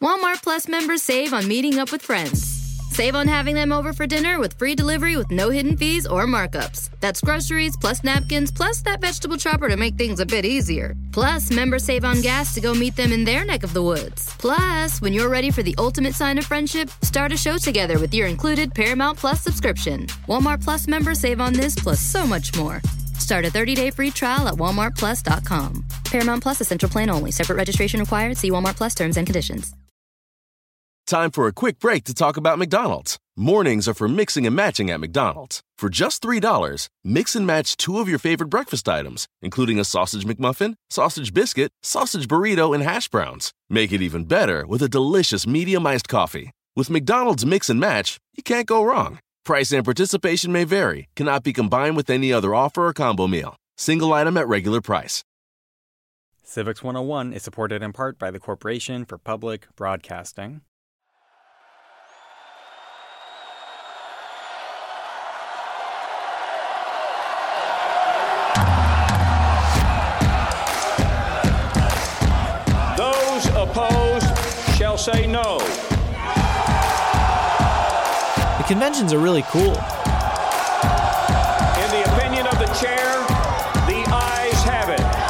Walmart Plus members save on meeting up with friends. Save on having them over for dinner with free delivery with no hidden fees or markups. That's groceries, plus napkins, plus that vegetable chopper to make things a bit easier. Plus, members save on gas to go meet them in their neck of the woods. Plus, when you're ready for the ultimate sign of friendship, start a show together with your included Paramount Plus subscription. Walmart Plus members save on this plus so much more. Start a 30-day free trial at walmartplus.com. Paramount Plus Essential Plan only. Separate registration required. See Walmart Plus terms and conditions. Time for a quick break to talk about McDonald's. Mornings are for mixing and matching at McDonald's. For just $3, mix and match 2 of your favorite breakfast items, including a sausage McMuffin, sausage biscuit, sausage burrito, and hash browns. Make it even better with a delicious medium iced coffee. With McDonald's Mix and Match, you can't go wrong. Price and participation may vary. Cannot be combined with any other offer or combo meal. Single item at regular price. Civics 101 is supported in part by the Corporation for Public Broadcasting. Those opposed shall say no. The conventions are really cool. In the opinion of the chair, the ayes have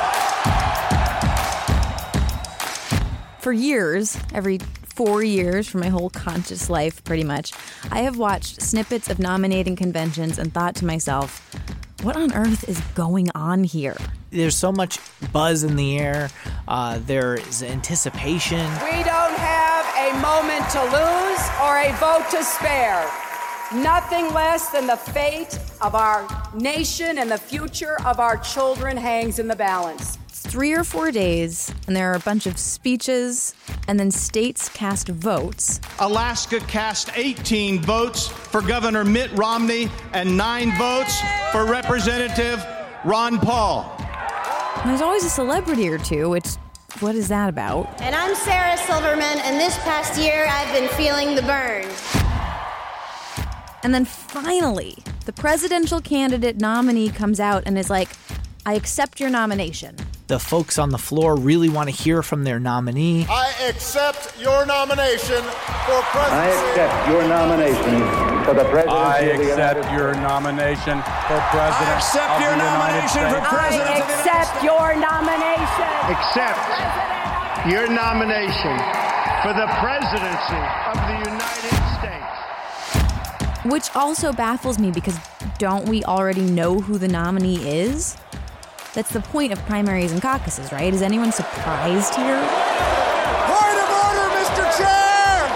it. For years, every 4 years for my whole conscious life, pretty much, I have watched snippets of nominating conventions and thought to myself, what on earth is going on here? There's so much buzz in the air. There is anticipation. We don't have a moment to lose or a vote to spare. Nothing less than the fate of our nation and the future of our children hangs in the balance. It's 3 or 4 days, and there are a bunch of speeches, and then states cast votes. Alaska cast 18 votes for Governor Mitt Romney and 9 votes for Representative Ron Paul. And there's always a celebrity or two, which, what is that about? And I'm Sarah Silverman, and this past year I've been feeling the burn. And then finally, the presidential candidate nominee comes out and is like, I accept your nomination. The folks on the floor really want to hear from their nominee. I accept your nomination for presidency. I accept your nomination for the presidency of the United States. I accept your nomination for president. I accept your nomination for president of the United States. Accept your nomination. Accept your nomination for the presidency of the United States. Which also baffles me because don't we already know who the nominee is? That's the point of primaries and caucuses, right? Is anyone surprised here? Point of order, Mr. Chair!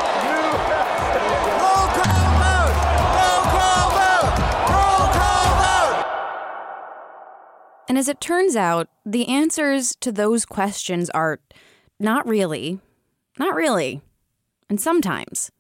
Roll call vote! Roll call vote! Roll call vote! And as it turns out, the answers to those questions are not really, and sometimes.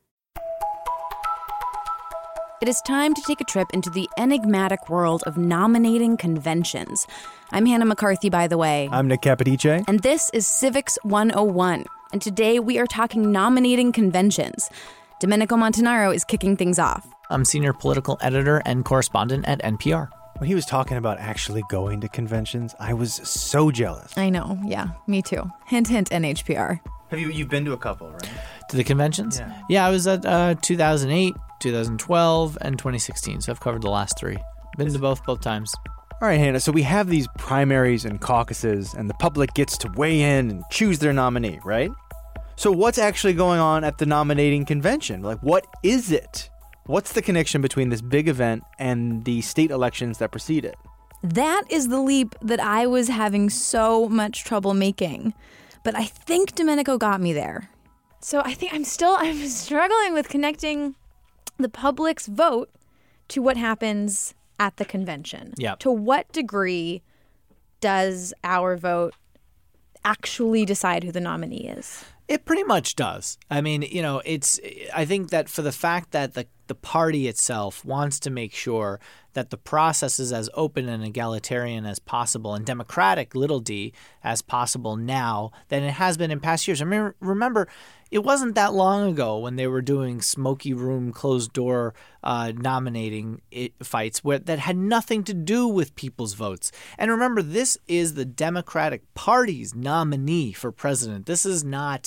It is time to take a trip into the enigmatic world of nominating conventions. I'm Hannah McCarthy, by the way. I'm Nick Capodice. And this is Civics 101. And today we are talking nominating conventions. Domenico Montanaro is kicking things off. I'm senior political editor and correspondent at NPR. When he was talking about actually going to conventions, I was so jealous. I know, yeah, me too. Hint, hint, NHPR. You've been to a couple, right? To the conventions? Yeah, I was at 2008, 2012, and 2016, so I've covered the last 3. Been to both times. All right, Hannah, so we have these primaries and caucuses, and the public gets to weigh in and choose their nominee, right? So what's actually going on at the nominating convention? Like, what is it? What's the connection between this big event and the state elections that precede it? That is the leap that I was having so much trouble making. But I think Domenico got me there. So I think I'm struggling with connecting the public's vote to what happens at the convention. Yeah. To what degree does our vote actually decide who the nominee is? It pretty much does. I mean, I think that for the fact that the party itself wants to make sure that the process is as open and egalitarian as possible and democratic, little d, as possible now than it has been in past years. I mean, remember, it wasn't that long ago when they were doing smoky room, closed door nominating fights that had nothing to do with people's votes. And remember, this is the Democratic Party's nominee for president. This is not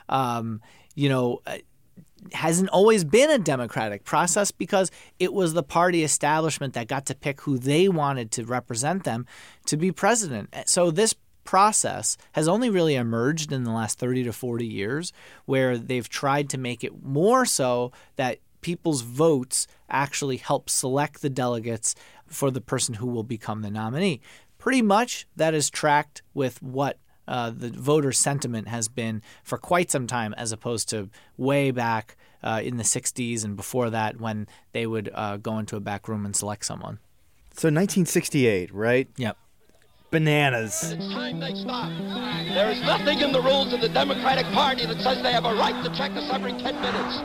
hasn't always been a democratic process because it was the party establishment that got to pick who they wanted to represent them to be president. So this process has only really emerged in the last 30 to 40 years, where they've tried to make it more so that people's votes actually help select the delegates for the person who will become the nominee. Pretty much that is tracked with what the voter sentiment has been for quite some time, as opposed to way back in the 60s and before that, when they would go into a back room and select someone. So 1968, right? Yep. Bananas. It's time they stop. There is nothing in the rules of the Democratic Party that says they have a right to check us every 10 minutes.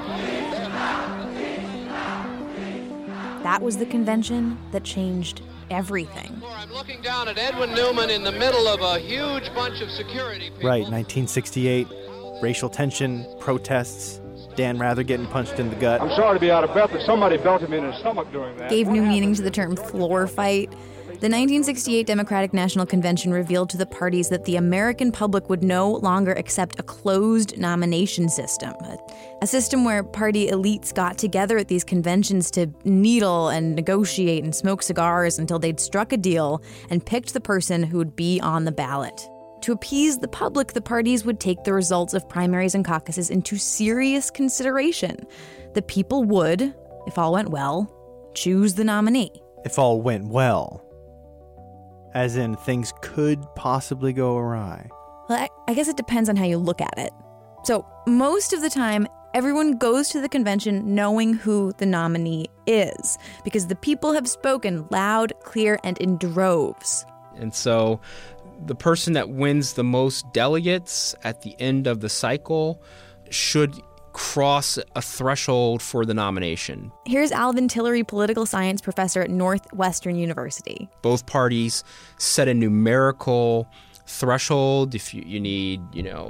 That was the convention that changed everything. I'm looking down at Edwin Newman in the middle of a huge bunch of security people. Right, 1968, racial tension, protests, Dan Rather getting punched in the gut. I'm sorry to be out of breath, but somebody belted me in the stomach during that. Gave new meaning to the term floor fight. The 1968 Democratic National Convention revealed to the parties that the American public would no longer accept a closed nomination system, a system where party elites got together at these conventions to needle and negotiate and smoke cigars until they'd struck a deal and picked the person who would be on the ballot. To appease the public, the parties would take the results of primaries and caucuses into serious consideration. The people would, if all went well, choose the nominee. If all went well. As in, things could possibly go awry. Well, I guess it depends on how you look at it. So, most of the time, everyone goes to the convention knowing who the nominee is, because the people have spoken loud, clear, and in droves. And so, the person that wins the most delegates at the end of the cycle should cross a threshold for the nomination. Here's Alvin Tillery, political science professor at Northwestern University. Both parties set a numerical threshold. If you need,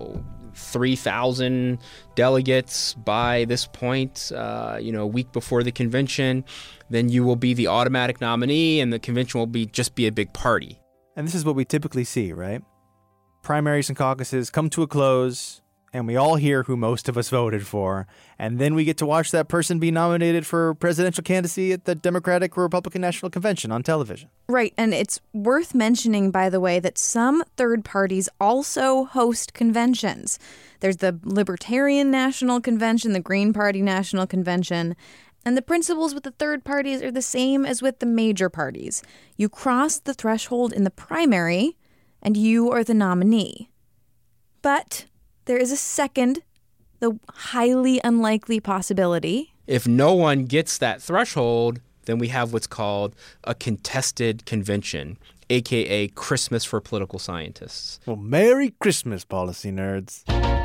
3,000 delegates by this point, a week before the convention, then you will be the automatic nominee and the convention will just be a big party. And this is what we typically see, right? Primaries and caucuses come to a close, and we all hear who most of us voted for, and then we get to watch that person be nominated for presidential candidacy at the Democratic or Republican National Convention on television. Right, and it's worth mentioning, by the way, that some third parties also host conventions. There's the Libertarian National Convention, the Green Party National Convention, and the principles with the third parties are the same as with the major parties. You cross the threshold in the primary, and you are the nominee. But there is a second, though highly unlikely possibility. If no one gets that threshold, then we have what's called a contested convention, a.k.a. Christmas for political scientists. Well, Merry Christmas, policy nerds.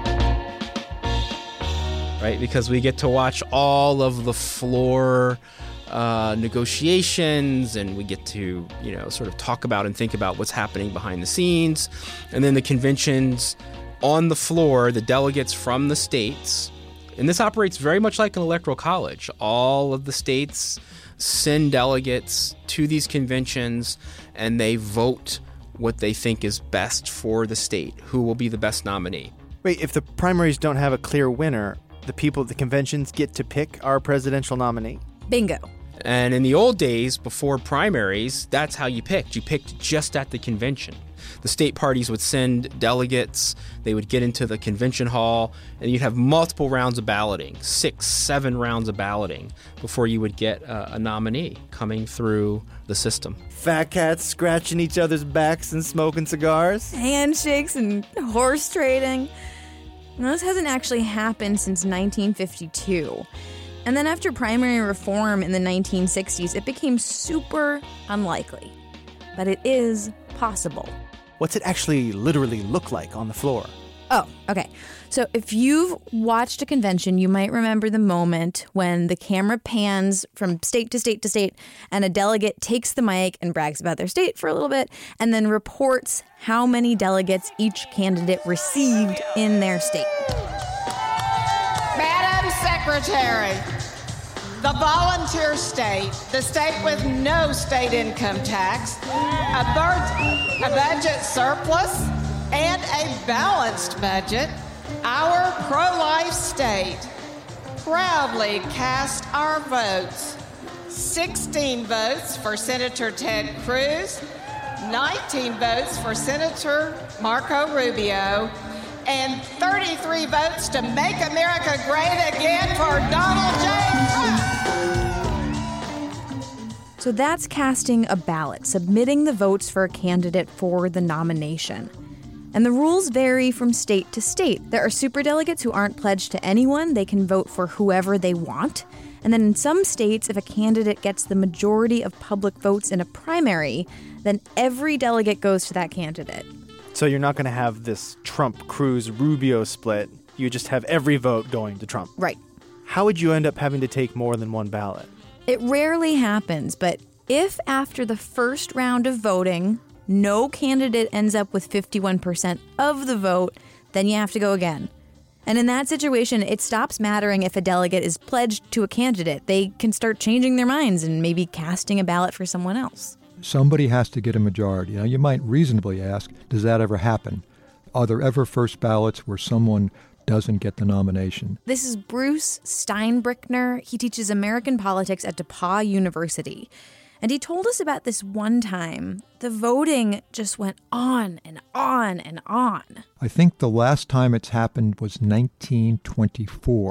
Right, because we get to watch all of the floor negotiations, and we get to, sort of talk about and think about what's happening behind the scenes. And then the conventions on the floor, the delegates from the states, and this operates very much like an electoral college. All of the states send delegates to these conventions, and they vote what they think is best for the state, who will be the best nominee. Wait, if the primaries don't have a clear winner, the people at the conventions get to pick our presidential nominee? Bingo. And in the old days, before primaries, that's how you picked. You picked just at the convention. The state parties would send delegates, they would get into the convention hall, and you'd have multiple rounds of balloting, 6, 7 rounds of balloting, before you would get a nominee coming through the system. Fat cats scratching each other's backs and smoking cigars? Handshakes and horse trading. Now, this hasn't actually happened since 1952. And then after primary reform in the 1960s, it became super unlikely. But it is possible. What's it actually literally look like on the floor? Oh, okay. So if you've watched a convention, you might remember the moment when the camera pans from state to state to state, and a delegate takes the mic and brags about their state for a little bit, and then reports how many delegates each candidate received in their state. Madam Secretary, the volunteer state, the state with no state income tax, a budget surplus, and a balanced budget our pro-life state proudly cast our votes. 16 votes for Senator Ted Cruz, 19 votes for Senator Marco Rubio, and 33 votes to make America great again for Donald J. Trump. So that's casting a ballot, submitting the votes for a candidate for the nomination. And the rules vary from state to state. There are superdelegates who aren't pledged to anyone. They can vote for whoever they want. And then in some states, if a candidate gets the majority of public votes in a primary, then every delegate goes to that candidate. So you're not going to have this Trump-Cruz-Rubio split. You just have every vote going to Trump. Right. How would you end up having to take more than one ballot? It rarely happens, but if after the first round of voting, no candidate ends up with 51% of the vote, then you have to go again. And in that situation, it stops mattering if a delegate is pledged to a candidate. They can start changing their minds and maybe casting a ballot for someone else. Somebody has to get a majority. Now, you might reasonably ask, does that ever happen? Are there ever first ballots where someone doesn't get the nomination? This is Bruce Steinbrickner. He teaches American politics at DePauw University. And he told us about this one time. The voting just went on and on and on. I think the last time it's happened was 1924.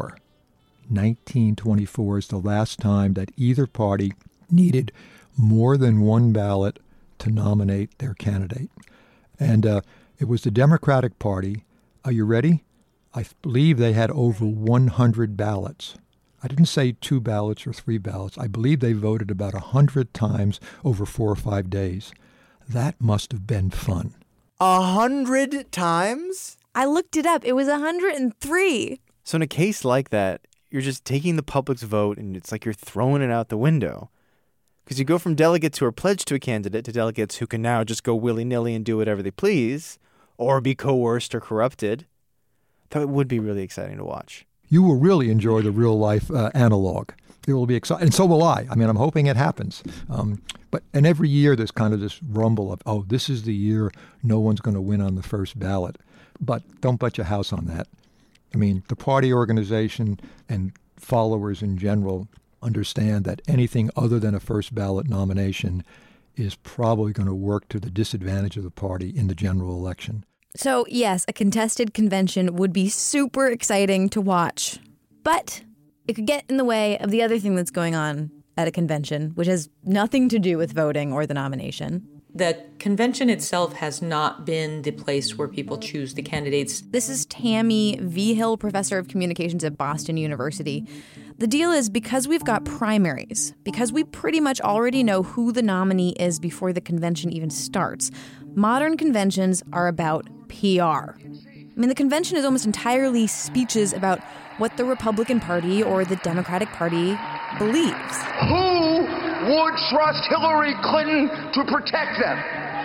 1924 is the last time that either party needed more than one ballot to nominate their candidate. And it was the Democratic Party. Are you ready? I believe they had over 100 ballots. I didn't say 2 ballots or 3 ballots. I believe they voted about 100 times over 4 or 5 days. That must have been fun. 100 times? I looked it up. It was 103. So in a case like that, you're just taking the public's vote and it's like you're throwing it out the window. Because you go from delegates who are pledged to a candidate to delegates who can now just go willy-nilly and do whatever they please, or be coerced or corrupted. That would be really exciting to watch. You will really enjoy the real-life analog. It will be exciting, and so will I. I mean, I'm hoping it happens. And every year there's kind of this rumble of, oh, this is the year no one's going to win on the first ballot. But don't bet your house on that. I mean, the party organization and followers in general understand that anything other than a first ballot nomination is probably going to work to the disadvantage of the party in the general election. So, yes, a contested convention would be super exciting to watch. But it could get in the way of the other thing that's going on at a convention, which has nothing to do with voting or the nomination. The convention itself has not been the place where people choose the candidates. This is Tammy Vigil, professor of communications at Boston University. The deal is, because we've got primaries, because we pretty much already know who the nominee is before the convention even starts, modern conventions are about PR. I mean, the convention is almost entirely speeches about what the Republican Party or the Democratic Party believes. Who would trust Hillary Clinton to protect them?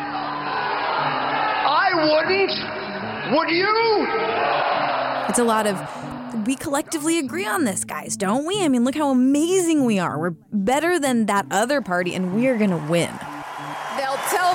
I wouldn't. Would you? It's a lot of, we collectively agree on this, guys, don't we? I mean, look how amazing we are. We're better than that other party, and we're going to win. They'll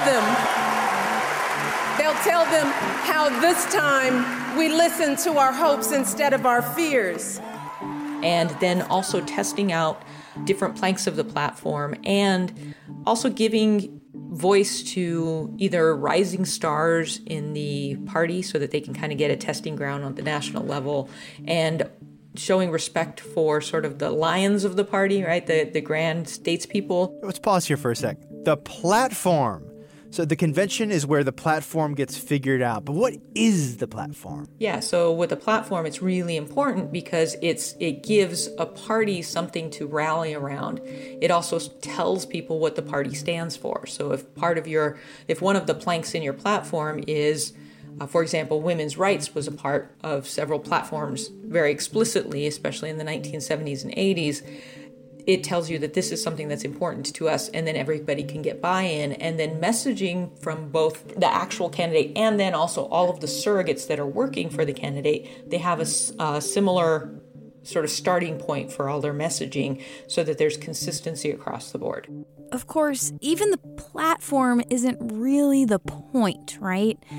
tell them how this time we listen to our hopes instead of our fears. And then also testing out different planks of the platform and also giving voice to either rising stars in the party so that they can kind of get a testing ground on the national level, and showing respect for sort of the lions of the party, right? The grand statespeople. Let's pause here for a sec. The platform. So the convention is where the platform gets figured out. But what is the platform? Yeah, so with the platform, it's really important because it gives a party something to rally around. It also tells people what the party stands for. So if one of the planks in your platform is, for example, women's rights was a part of several platforms very explicitly, especially in the 1970s and 80s, it tells you that this is something that's important to us, and then everybody can get buy-in, and then messaging from both the actual candidate and then also all of the surrogates that are working for the candidate. They have a similar sort of starting point for all their messaging so that there's consistency across the board. Of course, even the platform isn't really the point, right?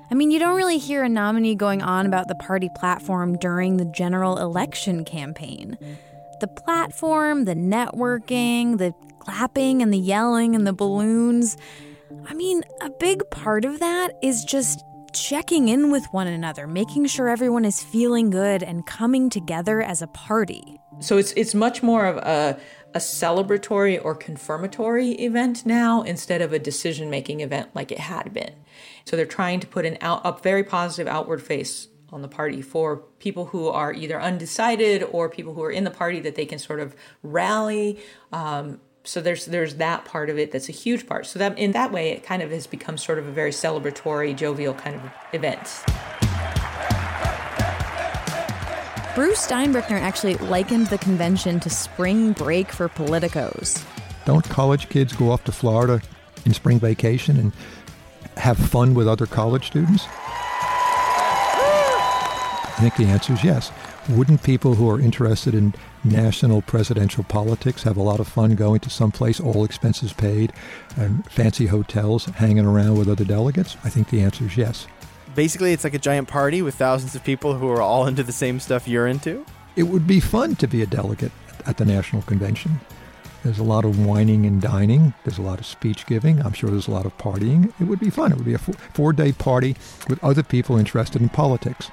I mean, you don't really hear a nominee going on about the party platform during the general election campaign. The platform, the networking, the clapping and the yelling and the balloons. I mean, a big part of that is just checking in with one another, making sure everyone is feeling good and coming together as a party. So it's much more of a celebratory or confirmatory event now instead of a decision-making event like it had been. So they're trying to put a very positive outward face on the party for people who are either undecided or people who are in the party that they can sort of rally. So there's that part of it that's a huge part. So that in that way, it kind of has become sort of a very celebratory, jovial kind of event. Bruce Steinbrueckner actually likened the convention to spring break for politicos. Don't college kids go off to Florida in spring vacation and have fun with other college students? I think the answer is yes. Wouldn't people who are interested in national presidential politics have a lot of fun going to some place, all expenses paid, and fancy hotels, hanging around with other delegates? I think the answer is yes. Basically, it's like a giant party with thousands of people who are all into the same stuff you're into? It would be fun to be a delegate at the National Convention. There's a lot of whining and dining. There's a lot of speech giving. I'm sure there's a lot of partying. It would be fun. It would be a four-day party with other people interested in politics.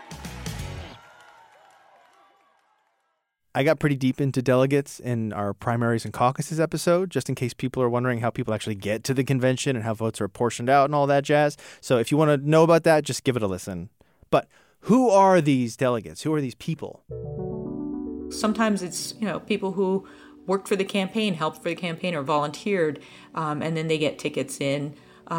I got pretty deep into delegates in our primaries and caucuses episode, just in case people are wondering how people actually get to the convention and how votes are apportioned out and all that jazz. So if you want to know about that, just give it a listen. But who are these delegates? Who are these people? Sometimes it's, people who worked for the campaign, helped for the campaign, or volunteered, and then they get tickets in.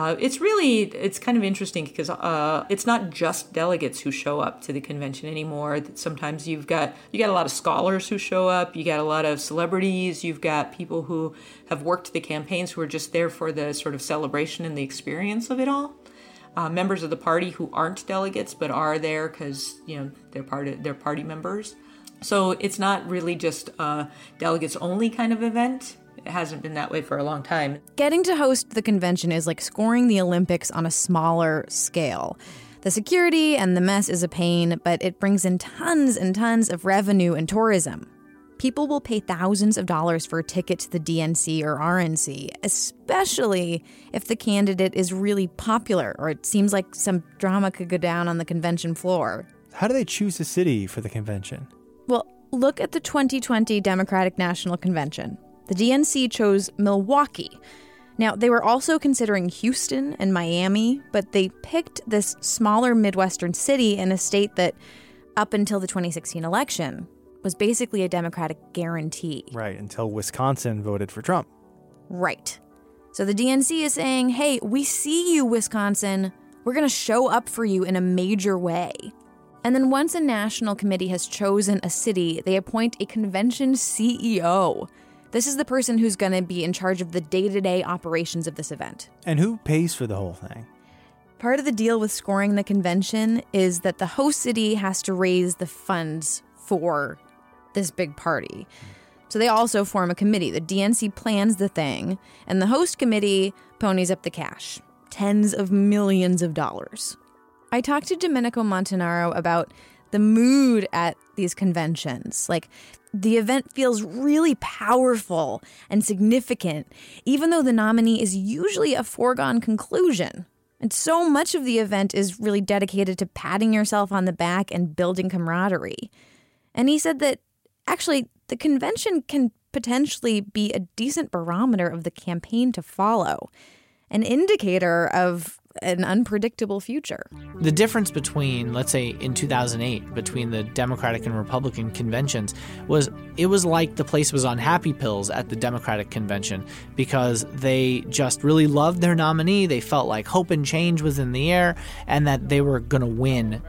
It's kind of interesting because it's not just delegates who show up to the convention anymore. Sometimes you got a lot of scholars who show up. You got a lot of celebrities. You've got people who have worked the campaigns who are just there for the sort of celebration and the experience of it all. Members of the party who aren't delegates but are there because they're party members. So it's not really just a delegates only kind of event. It hasn't been that way for a long time. Getting to host the convention is like scoring the Olympics on a smaller scale. The security and the mess is a pain, but it brings in tons and tons of revenue and tourism. People will pay thousands of dollars for a ticket to the DNC or RNC, especially if the candidate is really popular or it seems like some drama could go down on the convention floor. How do they choose a city for the convention? Well, look at the 2020 Democratic National Convention. The DNC chose Milwaukee. Now, they were also considering Houston and Miami, but they picked this smaller Midwestern city in a state that, up until the 2016 election, was basically a Democratic guarantee. Right, until Wisconsin voted for Trump. Right. So the DNC is saying, hey, we see you, Wisconsin. We're going to show up for you in a major way. And then once a national committee has chosen a city, they appoint a convention CEO. This is the person who's going to be in charge of the day-to-day operations of this event. And who pays for the whole thing? Part of the deal with scoring the convention is that the host city has to raise the funds for this big party. So they also form a committee. The DNC plans the thing, and the host committee ponies up the cash. Tens of millions of dollars. I talked to Domenico Montanaro about the mood at these conventions. Like, the event feels really powerful and significant, even though the nominee is usually a foregone conclusion. And so much of the event is really dedicated to patting yourself on the back and building camaraderie. And he said that, actually, the convention can potentially be a decent barometer of the campaign to follow, an indicator of an unpredictable future. The difference between, let's say, in 2008, between the Democratic and Republican conventions was it was like the place was on happy pills at the Democratic convention because they just really loved their nominee. They felt like hope and change was in the air and that they were going to win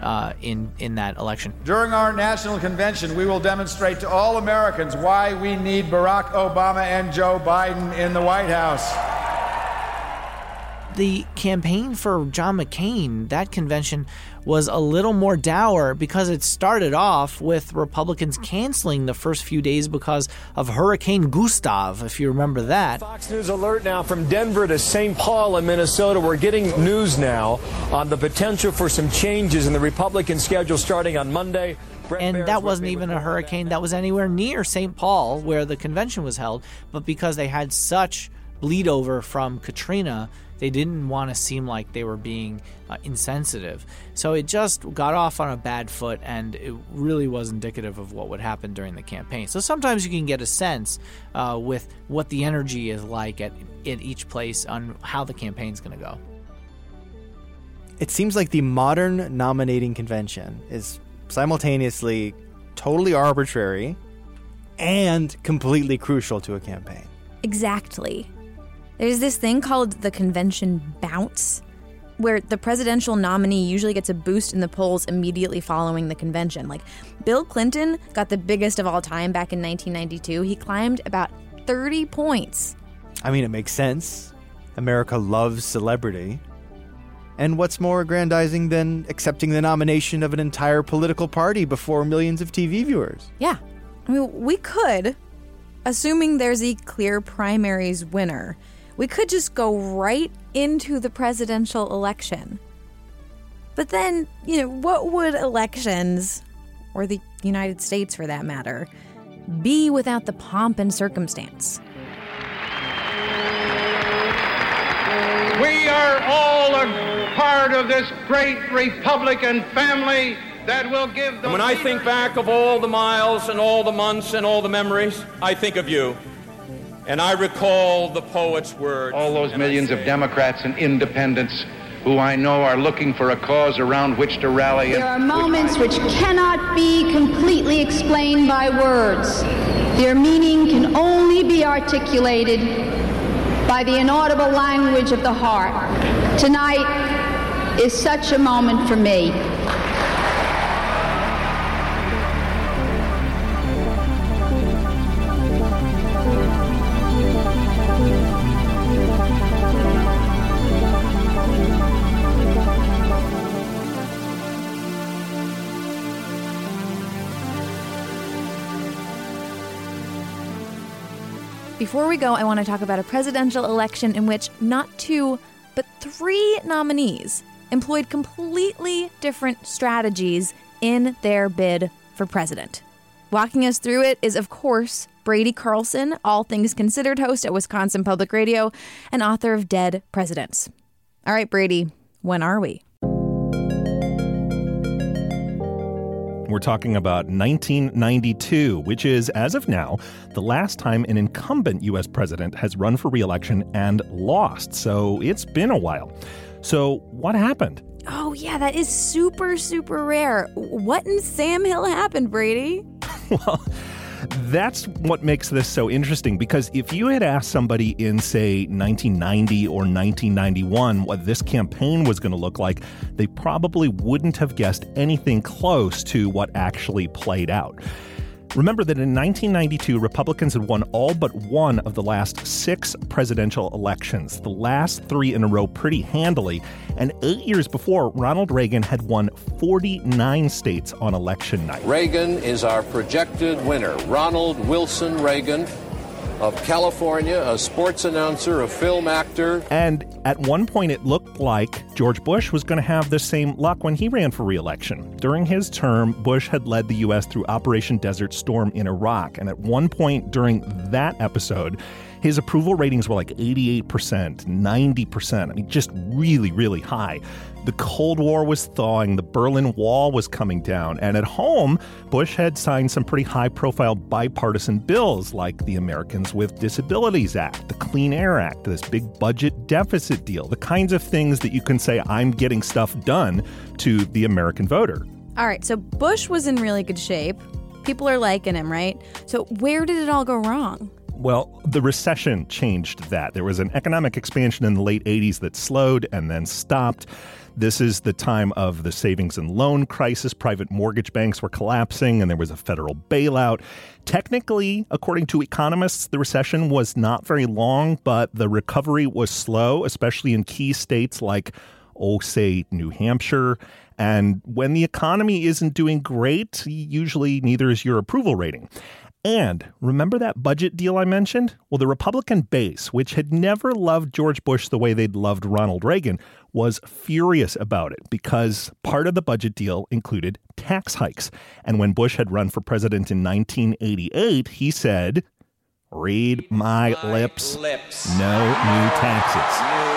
in that election. During our national convention, we will demonstrate to all Americans why we need Barack Obama and Joe Biden in the White House. the campaign for John McCain, that convention, was a little more dour because it started off with Republicans canceling the first few days because of Hurricane Gustav, if you remember that. Fox News alert now from Denver to St. Paul in Minnesota. We're getting news now on the potential for some changes in the Republican schedule starting on Monday. And that wasn't even a hurricane that was anywhere near St. Paul where the convention was held, but because they had such bleed over from Katrina, they didn't want to seem like they were being insensitive. So it just got off on a bad foot, and it really was indicative of what would happen during the campaign. So sometimes you can get a sense with what the energy is like at each place on how the campaign's going to go. It seems like the modern nominating convention is simultaneously totally arbitrary and completely crucial to a campaign. Exactly. There's this thing called the convention bounce, where the presidential nominee usually gets a boost in the polls immediately following the convention. Like, Bill Clinton got the biggest of all time back in 1992. He climbed about 30 points. I mean, it makes sense. America loves celebrity. And what's more aggrandizing than accepting the nomination of an entire political party before millions of TV viewers? Yeah. I mean, we could, assuming there's a clear primaries winner, we could just go right into the presidential election. But then, what would elections, or the United States for that matter, be without the pomp and circumstance? We are all a part of this great Republican family that will give the... And when I think back of all the miles and all the months and all the memories, I think of you. And I recall the poet's words. All those millions of Democrats and independents who I know are looking for a cause around which to rally. There are moments which cannot be completely explained by words. Their meaning can only be articulated by the inaudible language of the heart. Tonight is such a moment for me. Before we go, I want to talk about a presidential election in which not 2, but 3 nominees employed completely different strategies in their bid for president. Walking us through it is, of course, Brady Carlson, All Things Considered host at Wisconsin Public Radio and author of Dead Presidents. All right, Brady, when are we? We're talking about 1992, which is, as of now, the last time an incumbent U.S. president has run for re-election and lost. So it's been a while. So what happened? Oh, yeah, that is super, super rare. What in Sam Hill happened, Brady? Well, that's what makes this so interesting, because if you had asked somebody in, say, 1990 or 1991 what this campaign was going to look like, they probably wouldn't have guessed anything close to what actually played out. Remember that in 1992, Republicans had won all but one of the last 6 presidential elections, the last 3 in a row pretty handily. And 8 years before, Ronald Reagan had won 49 states on election night. Reagan is our projected winner. Ronald Wilson Reagan of California, a sports announcer, a film actor. And at one point, it looked like George Bush was going to have the same luck when he ran for re-election. During his term, Bush had led the U.S. through Operation Desert Storm in Iraq. And at one point during that episode, his approval ratings were like 88%, 90%. I mean, just really, really high. The Cold War was thawing, the Berlin Wall was coming down, and at home, Bush had signed some pretty high-profile bipartisan bills like the Americans with Disabilities Act, the Clean Air Act, this big budget deficit deal, the kinds of things that you can say, I'm getting stuff done to the American voter. All right, so Bush was in really good shape. People are liking him, right? So where did it all go wrong? Well, the recession changed that. There was an economic expansion in the late 80s that slowed and then stopped. This is the time of the savings and loan crisis. Private mortgage banks were collapsing, and there was a federal bailout. Technically, according to economists, the recession was not very long, but the recovery was slow, especially in key states like, say, New Hampshire. And when the economy isn't doing great, usually neither is your approval rating. And remember that budget deal I mentioned? Well, the Republican base, which had never loved George Bush the way they'd loved Ronald Reagan, was furious about it because part of the budget deal included tax hikes. And when Bush had run for president in 1988, he said, "Read my lips. No new taxes."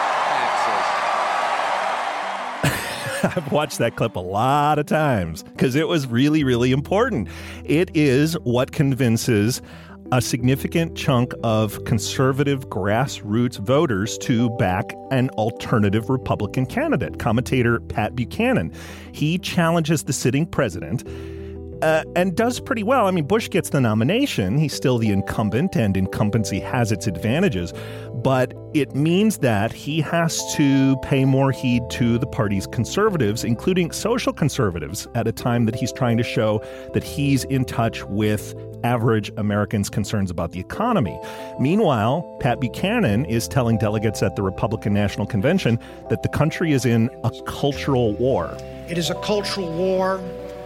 I've watched that clip a lot of times because it was really, really important. It is what convinces a significant chunk of conservative grassroots voters to back an alternative Republican candidate, commentator Pat Buchanan. He challenges the sitting president and does pretty well. I mean, Bush gets the nomination. He's still the incumbent, and incumbency has its advantages. But it means that he has to pay more heed to the party's conservatives, including social conservatives, at a time that he's trying to show that he's in touch with average Americans' concerns about the economy. Meanwhile, Pat Buchanan is telling delegates at the Republican National Convention that the country is in a cultural war. It is a cultural war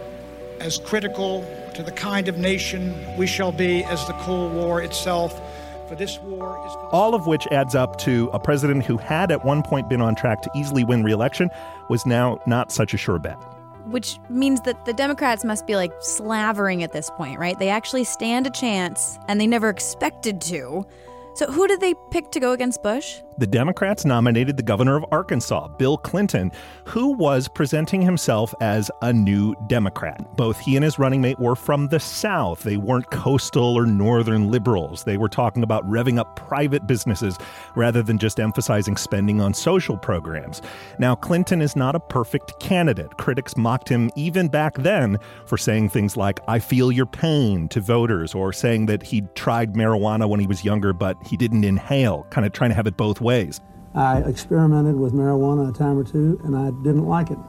as critical to the kind of nation we shall be as the Cold War itself. For this war is... All of which adds up to a president who had at one point been on track to easily win re-election was now not such a sure bet. Which means that the Democrats must be like slavering at this point, right? They actually stand a chance, and they never expected to. So who did they pick to go against Bush? The Democrats nominated the governor of Arkansas, Bill Clinton, who was presenting himself as a new Democrat. Both he and his running mate were from the South. They weren't coastal or northern liberals. They were talking about revving up private businesses rather than just emphasizing spending on social programs. Now, Clinton is not a perfect candidate. Critics mocked him even back then for saying things like, "I feel your pain" to voters, or saying that he'd tried marijuana when he was younger, but he didn't inhale, kind of trying to have it both ways. I experimented with marijuana a time or two, and I didn't like it,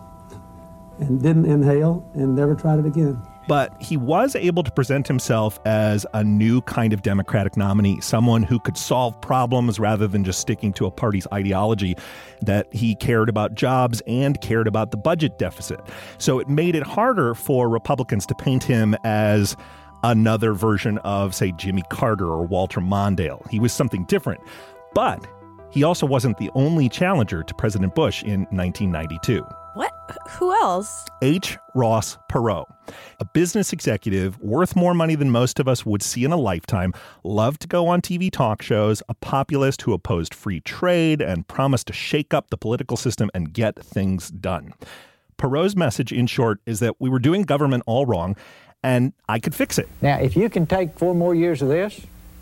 and didn't inhale, and never tried it again. But he was able to present himself as a new kind of Democratic nominee, someone who could solve problems rather than just sticking to a party's ideology, that he cared about jobs and cared about the budget deficit. So it made it harder for Republicans to paint him as another version of, say, Jimmy Carter or Walter Mondale. He was something different. But he also wasn't the only challenger to President Bush in 1992. What? Who else? H. Ross Perot, a business executive worth more money than most of us would see in a lifetime, loved to go on TV talk shows, a populist who opposed free trade and promised to shake up the political system and get things done. Perot's message, in short, is that we were doing government all wrong, and I could fix it. Now, if you can take 4 more years of this,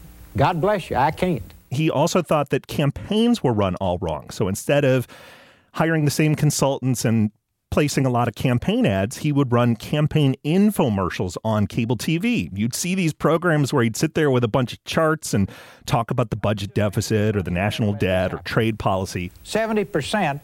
God bless you, I can't. He also thought that campaigns were run all wrong. So instead of hiring the same consultants and placing a lot of campaign ads, he would run campaign infomercials on cable TV. You'd see these programs where he'd sit there with a bunch of charts and talk about the budget deficit or the national debt or trade policy. 70%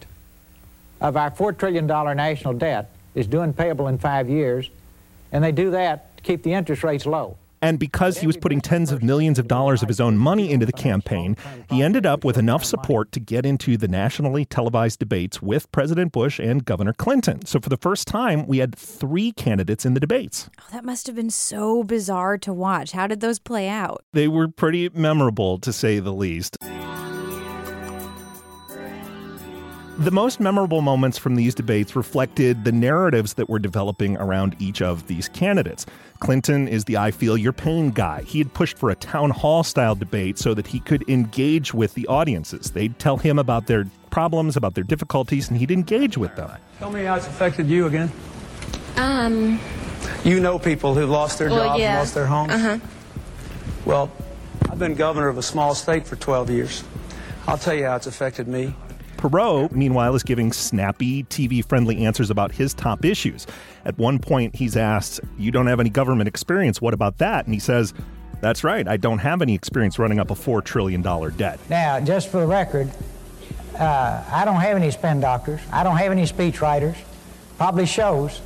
of our $4 trillion national debt is due and payable in 5 years, and they do that to keep the interest rates low. And because he was putting tens of millions of dollars of his own money into the campaign, he ended up with enough support to get into the nationally televised debates with President Bush and Governor Clinton. So for the first time, we had 3 candidates in the debates. Oh, that must have been so bizarre to watch. How did those play out? They were pretty memorable, to say the least. The most memorable moments from these debates reflected the narratives that were developing around each of these candidates. Clinton is the I feel your pain guy. He had pushed for a town hall style debate so that he could engage with the audiences. They'd tell him about their problems, about their difficulties, and he'd engage with them. Tell me how it's affected you again. You know people who lost their jobs and lost their homes? Well, I've been governor of a small state for 12 years. I'll tell you how it's affected me. Perot, meanwhile, is giving snappy, TV-friendly answers about his top issues. At one point, he's asked, "You don't have any government experience. What about that?" And he says, "That's right. I don't have any experience running up a $4 trillion debt." Now, just for the record, I don't have any spin doctors. I don't have any speech writers. Probably shows.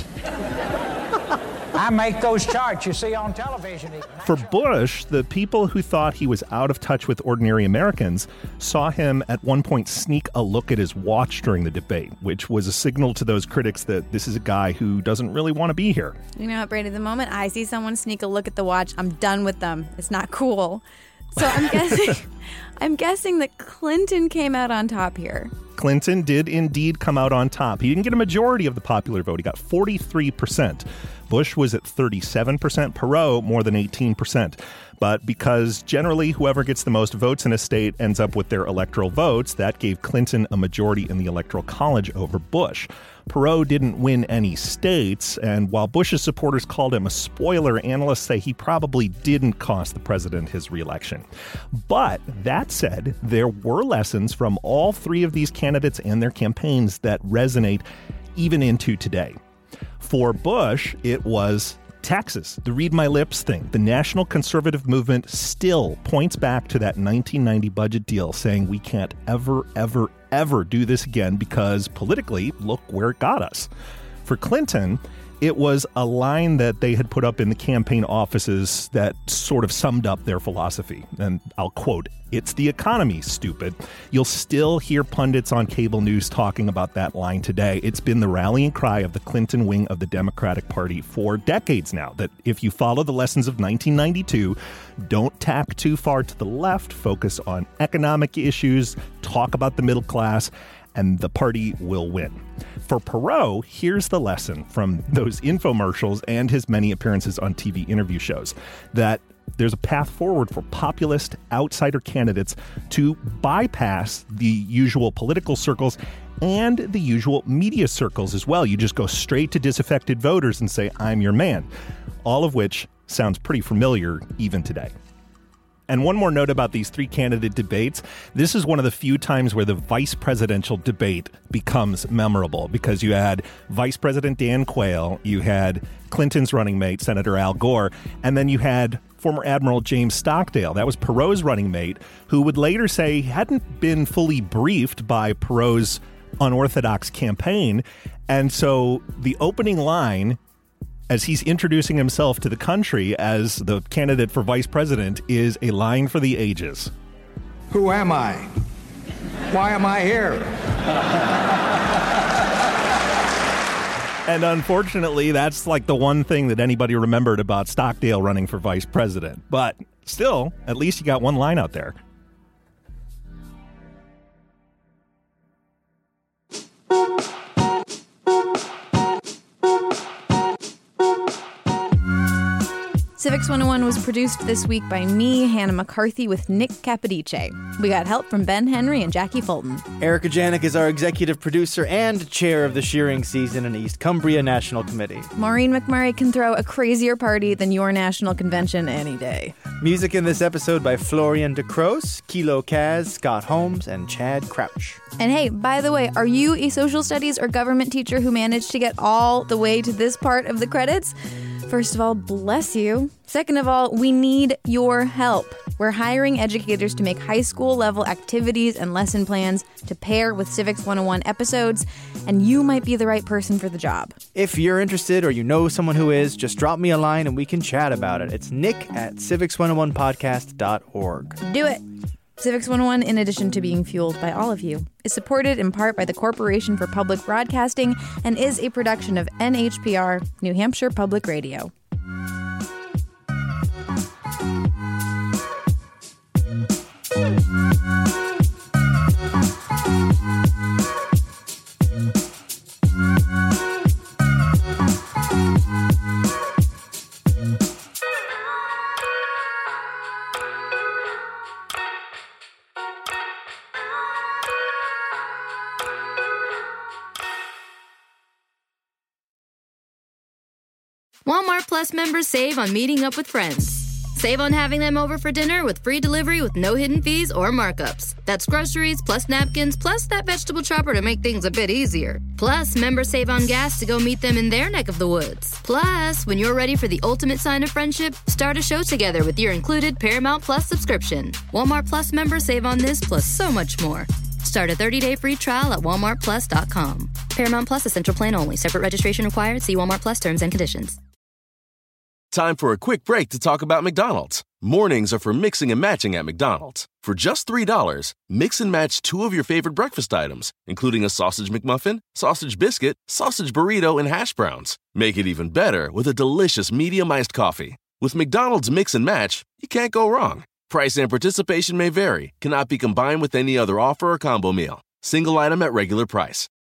I make those charts you see on television. For Bush, the people who thought he was out of touch with ordinary Americans saw him at one point sneak a look at his watch during the debate, which was a signal to those critics that this is a guy who doesn't really want to be here. You know what, Brady? The moment I see someone sneak a look at the watch, I'm done with them. It's not cool. So I'm guessing that Clinton came out on top here. Clinton did indeed come out on top. He didn't get a majority of the popular vote. He got 43%. Bush was at 37%, Perot more than 18%. But because generally whoever gets the most votes in a state ends up with their electoral votes, that gave Clinton a majority in the Electoral College over Bush. Perot didn't win any states, and while Bush's supporters called him a spoiler, analysts say he probably didn't cost the president his reelection. But that said, there were lessons from all three of these candidates and their campaigns that resonate even into today. For Bush, it was taxes, the read my lips thing. The national conservative movement still points back to that 1990 budget deal saying we can't ever do this again because politically, look where it got us. For Clinton, it was a line that they had put up in the campaign offices that sort of summed up their philosophy. And I'll quote, "It's the economy, stupid." You'll still hear pundits on cable news talking about that line today. It's been the rallying cry of the Clinton wing of the Democratic Party for decades now, that if you follow the lessons of 1992, don't tack too far to the left, focus on economic issues, talk about the middle class, and the party will win. For Perot, here's the lesson from those infomercials and his many appearances on TV interview shows, that there's a path forward for populist outsider candidates to bypass the usual political circles and the usual media circles as well. You just go straight to disaffected voters and say, I'm your man, all of which sounds pretty familiar even today. And one more note about these three candidate debates. This is one of the few times where the vice presidential debate becomes memorable because you had Vice President Dan Quayle, you had Clinton's running mate, Senator Al Gore, and then you had former Admiral James Stockdale. That was Perot's running mate, who would later say he hadn't been fully briefed by Perot's unorthodox campaign. And so the opening line, as he's introducing himself to the country as the candidate for vice president, is a line for the ages. Who am I? Why am I here? And unfortunately, that's like the one thing that anybody remembered about Stockdale running for vice president. But still, at least you got one line out there. Civics 101 was produced this week by me, Hannah McCarthy, with Nick Capodice. We got help from Ben Henry and Jackie Fulton. Erica Janik is our executive producer and chair of the shearing season in East Cumbria National Committee. Maureen McMurray can throw a crazier party than your national convention any day. Music in this episode by Florian DeCroce, Kilo Kaz, Scott Holmes, and Chad Crouch. And hey, by the way, are you a social studies or government teacher who managed to get all the way to this part of the credits? First of all, bless you. Second of all, we need your help. We're hiring educators to make high school level activities and lesson plans to pair with Civics 101 episodes, and you might be the right person for the job. If you're interested or you know someone who is, just drop me a line and we can chat about it. It's nick@civics101podcast.org. Do it. Civics 101, in addition to being fueled by all of you, is supported in part by the Corporation for Public Broadcasting and is a production of NHPR, New Hampshire Public Radio. Walmart Plus members save on meeting up with friends. Save on having them over for dinner with free delivery with no hidden fees or markups. That's groceries, plus napkins, plus that vegetable chopper to make things a bit easier. Plus, members save on gas to go meet them in their neck of the woods. Plus, when you're ready for the ultimate sign of friendship, start a show together with your included Paramount Plus subscription. Walmart Plus members save on this plus so much more. Start a 30-day free trial at walmartplus.com. Paramount Plus Essential Plan only. Separate registration required. See Walmart Plus terms and conditions. Time for a quick break to talk about McDonald's. Mornings are for mixing and matching at McDonald's. For just $3, mix and match 2 of your favorite breakfast items, including a sausage McMuffin, sausage biscuit, sausage burrito, and hash browns. Make it even better with a delicious medium iced coffee. With McDonald's Mix and Match, you can't go wrong. Price and participation may vary, cannot be combined with any other offer or combo meal. Single item at regular price.